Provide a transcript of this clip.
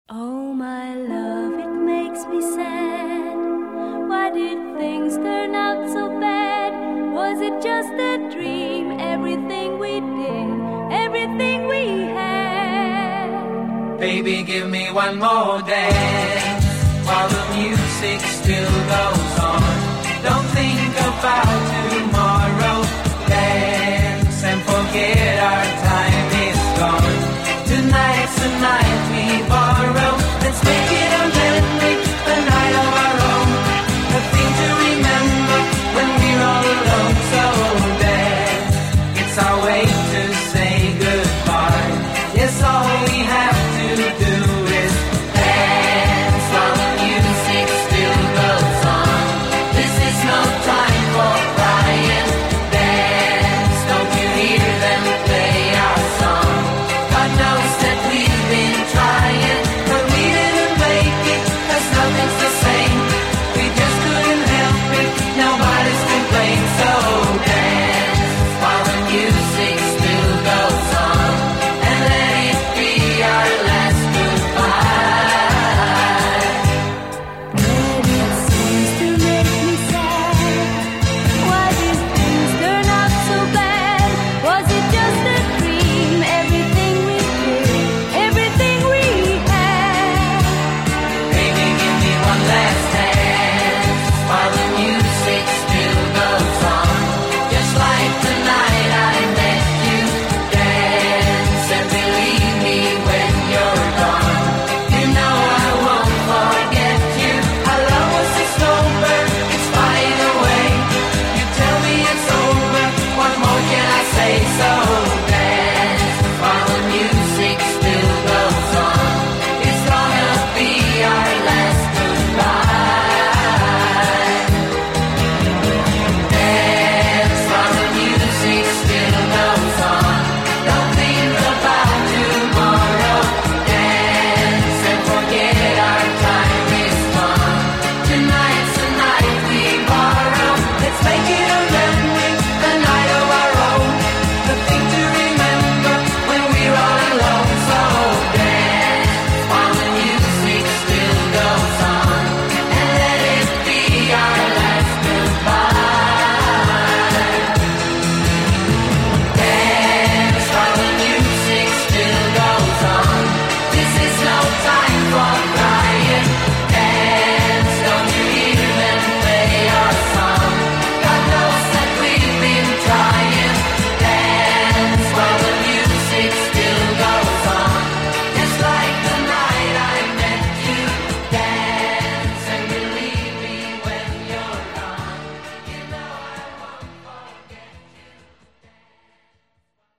Oh, my love, it makes me sad. Why did things turn out so bad? Was it just a dream? Everything we did, everything we had. Baby, give me one more dance while the music still goes on. Don't think about tomorrow. Dance and forget our time is gone. Tonight's the night we both